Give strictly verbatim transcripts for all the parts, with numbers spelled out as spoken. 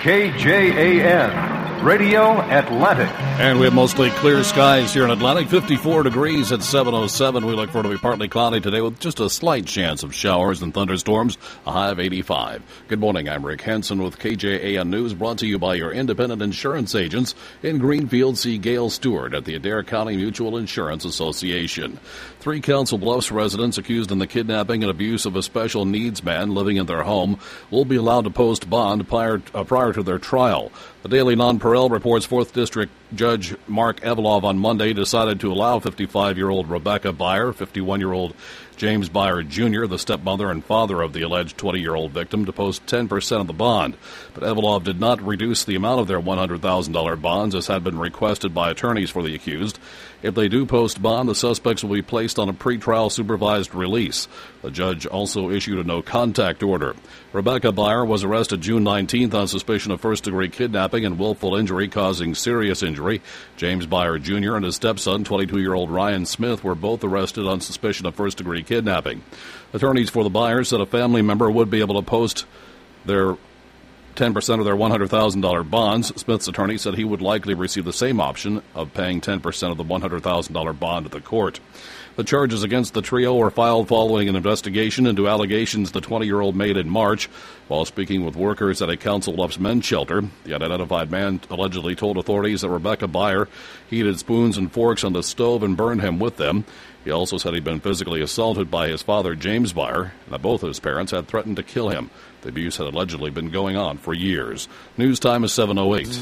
K J A N, Radio Atlantic. And we have mostly clear skies here in Atlantic, fifty-four degrees at seven oh seven. We look for it to be partly cloudy today with just a slight chance of showers and thunderstorms, a high of eighty-five. Good morning, I'm Rick Henson with K J A N News, brought to you by your independent insurance agents in Greenfield. See Gail Stewart at the Adair County Mutual Insurance Association. Three Council Bluffs residents accused in the kidnapping and abuse of a special needs man living in their home will be allowed to post bond prior, uh, prior to their trial. The Daily Nonpareil reports fourth District Judge Mark Evelov on Monday decided to allow fifty-five-year-old Rebecca Byer, fifty-one-year-old James Byer Junior, the stepmother and father of the alleged twenty-year-old victim, to post ten percent of the bond. But Evelov did not reduce the amount of their one hundred thousand dollars bonds, as had been requested by attorneys for the accused. If they do post bond, the suspects will be placed on a pretrial supervised release. The judge also issued a no-contact order. Rebecca Byer was arrested June nineteenth on suspicion of first-degree kidnapping and willful injury causing serious injury. James Byer Junior and his stepson, twenty-two-year-old Ryan Smith, were both arrested on suspicion of first-degree kidnapping. Attorneys for the Byers said a family member would be able to post their ten percent of their one hundred thousand dollars bonds. Smith's attorney said he would likely receive the same option of paying ten percent of the one hundred thousand dollars bond at the court. The charges against the trio were filed following an investigation into allegations the twenty-year-old made in March while speaking with workers at a Council Bluffs men's shelter. The unidentified man allegedly told authorities that Rebecca Byer heated spoons and forks on the stove and burned him with them. He also said he'd been physically assaulted by his father, James Byer, and that both of his parents had threatened to kill him. The abuse had allegedly been going on for years. News time is seven oh eight.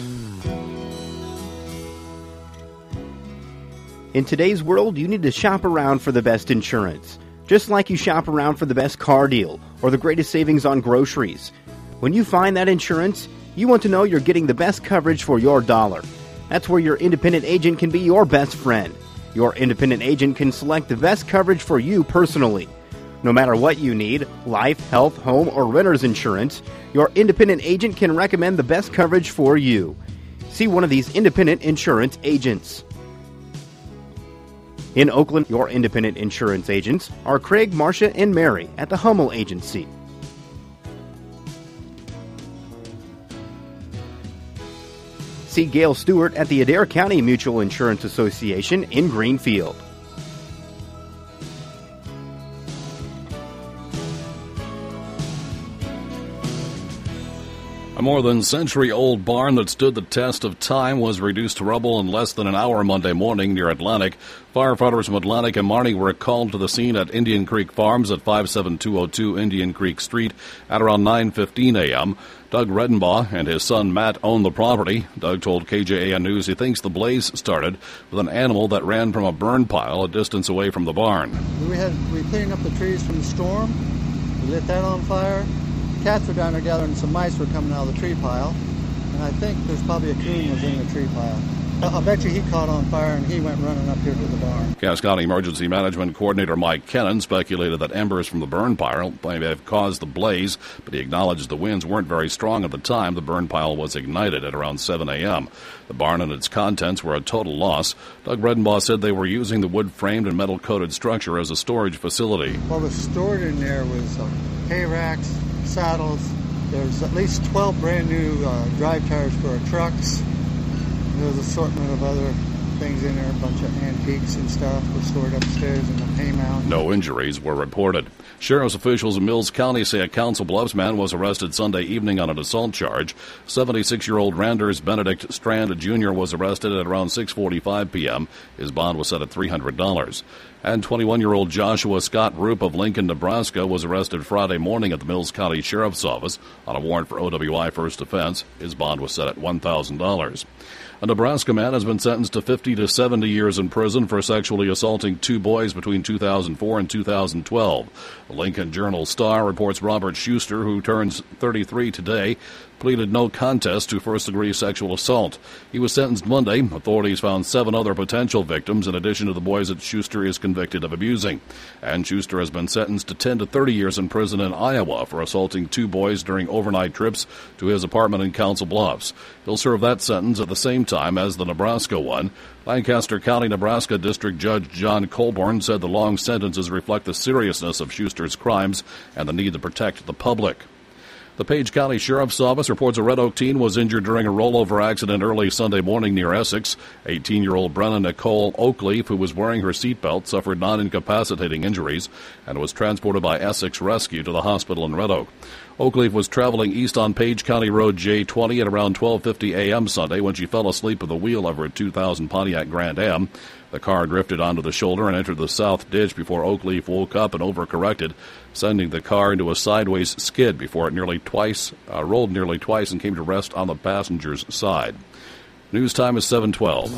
In today's world, you need to shop around for the best insurance. Just like you shop around for the best car deal or the greatest savings on groceries. When you find that insurance, you want to know you're getting the best coverage for your dollar. That's where your independent agent can be your best friend. Your independent agent can select the best coverage for you personally. No matter what you need, life, health, home, or renter's insurance, your independent agent can recommend the best coverage for you. See one of these independent insurance agents. In Oakland, your independent insurance agents are Craig, Marcia, and Mary at the Hummel Agency. See Gail Stewart at the Adair County Mutual Insurance Association in Greenfield. A more than century-old barn that stood the test of time was reduced to rubble in less than an hour Monday morning near Atlantic. Firefighters from Atlantic and Marnie were called to the scene at Indian Creek Farms at five seven two oh two Indian Creek Street at around nine fifteen a.m. Doug Redenbaugh and his son Matt own the property. Doug told K J A N News he thinks the blaze started with an animal that ran from a burn pile a distance away from the barn. We had we cleaned up the trees from the storm. We lit that on fire. Cats were down there gathering, some mice were coming out of the tree pile, and I think there's probably a coon was in the tree pile. I'll bet you he caught on fire and he went running up here to the barn. Cass County Emergency Management Coordinator Mike Kennan speculated that embers from the burn pile may have caused the blaze, but he acknowledged the winds weren't very strong at the time the burn pile was ignited at around seven a.m. The barn and its contents were a total loss. Doug Redenbaugh said they were using the wood-framed and metal-coated structure as a storage facility. What was stored in there was uh, hay racks, saddles. There's at least twelve brand new uh, drive tires for our trucks. There's an assortment of other things in there, a bunch of antiques and stuff were stored upstairs in the hay mound. No injuries were reported. Sheriff's officials in Mills County say a Council Bluffs man was arrested Sunday evening on an assault charge. seventy-six-year-old Randers Benedict Strand Junior was arrested at around six forty-five p.m. His bond was set at three hundred dollars. And twenty-one-year-old Joshua Scott Roop of Lincoln, Nebraska, was arrested Friday morning at the Mills County Sheriff's Office on a warrant for O W I first offense. His bond was set at one thousand dollars. A Nebraska man has been sentenced to fifty to seventy years in prison for sexually assaulting two boys between two thousand four and two thousand twelve. The Lincoln Journal-Star reports Robert Schuster, who turns thirty-three today, pleaded no contest to first-degree sexual assault. He was sentenced Monday. Authorities found seven other potential victims in addition to the boys that Schuster is convicted of abusing. And Schuster has been sentenced to ten to thirty years in prison in Iowa for assaulting two boys during overnight trips to his apartment in Council Bluffs. He'll serve that sentence at the same time as the Nebraska one. Lancaster County, Nebraska District Judge John Colborn said the long sentences reflect the seriousness of Schuster's crimes and the need to protect the public. The Page County Sheriff's Office reports a Red Oak teen was injured during a rollover accident early Sunday morning near Essex. eighteen-year-old Brenna Nicole Oakleaf, who was wearing her seatbelt, suffered non-incapacitating injuries and was transported by Essex Rescue to the hospital in Red Oak. Oakleaf was traveling east on Page County Road J twenty at around twelve fifty a.m. Sunday when she fell asleep at the wheel of her two thousand Pontiac Grand Am. The car drifted onto the shoulder and entered the south ditch before Oakleaf woke up and overcorrected, sending the car into a sideways skid before it nearly twice uh, rolled nearly twice and came to rest on the passenger's side. News time is seven twelve.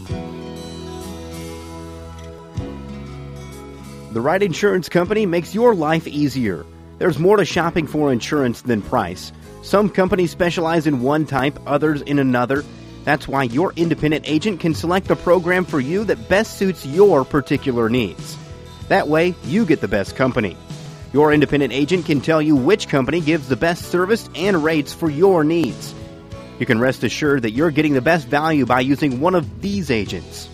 The right insurance company makes your life easier. There's more to shopping for insurance than price. Some companies specialize in one type, others in another. That's why your independent agent can select the program for you that best suits your particular needs. That way, you get the best company. Your independent agent can tell you which company gives the best service and rates for your needs. You can rest assured that you're getting the best value by using one of these agents.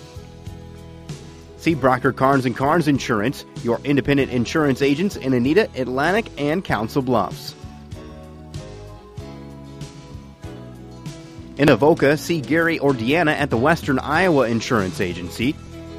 See Brocker Carnes and Carnes Insurance, your independent insurance agents in Anita, Atlantic, and Council Bluffs. In Avoca, see Gary or Deanna at the Western Iowa Insurance Agency.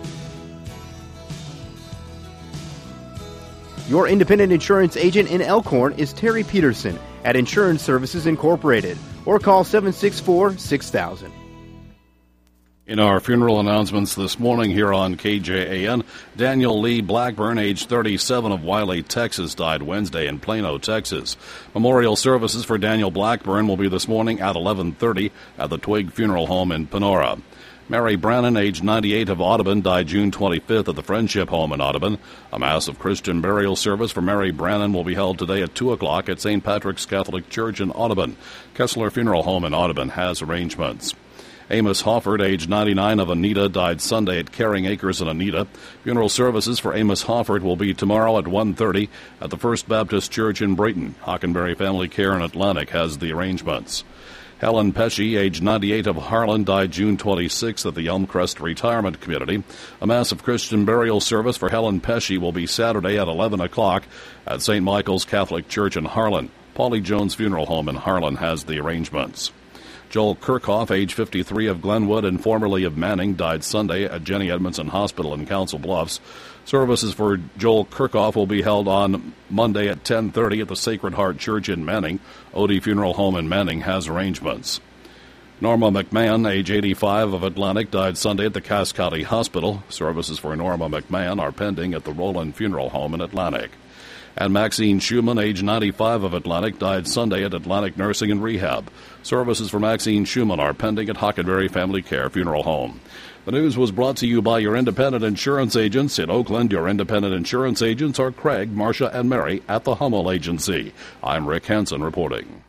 Your independent insurance agent in Elkhorn is Terry Peterson at Insurance Services Incorporated, or call seven six four, six thousand. In our funeral announcements this morning here on K J A N, Daniel Lee Blackburn, age thirty-seven, of Wiley, Texas, died Wednesday in Plano, Texas. Memorial services for Daniel Blackburn will be this morning at eleven thirty at the Twig Funeral Home in Panora. Mary Brannon, age ninety-eight, of Audubon, died June twenty-fifth at the Friendship Home in Audubon. A Mass of Christian burial service for Mary Brannon will be held today at two o'clock at Saint Patrick's Catholic Church in Audubon. Kessler Funeral Home in Audubon has arrangements. Amos Hofford, age ninety-nine, of Anita, died Sunday at Caring Acres in Anita. Funeral services for Amos Hofford will be tomorrow at one thirty at the First Baptist Church in Brayton. Hockenberry Family Care in Atlantic has the arrangements. Helen Pesci, age ninety-eight, of Harlan, died June twenty-sixth at the Elmcrest Retirement Community. A Mass of Christian burial service for Helen Pesci will be Saturday at eleven o'clock at Saint Michael's Catholic Church in Harlan. Paulie Jones Funeral Home in Harlan has the arrangements. Joel Kirchhoff, age fifty-three, of Glenwood and formerly of Manning, died Sunday at Jenny Edmondson Hospital in Council Bluffs. Services for Joel Kirchhoff will be held on Monday at ten thirty at the Sacred Heart Church in Manning. Odie Funeral Home in Manning has arrangements. Norma McMahon, age eighty-five, of Atlantic, died Sunday at the Cass County Hospital. Services for Norma McMahon are pending at the Roland Funeral Home in Atlantic. And Maxine Schumann, age ninety-five, of Atlantic, died Sunday at Atlantic Nursing and Rehab. Services for Maxine Schumann are pending at Hockenberry Family Care Funeral Home. The news was brought to you by your independent insurance agents. In Oakland, your independent insurance agents are Craig, Marcia, and Mary at the Hummel Agency. I'm Rick Hansen reporting.